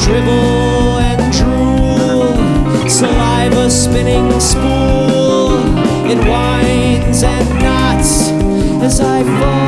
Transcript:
drivel and drool, saliva spinning spool. It winds and knots as I fall.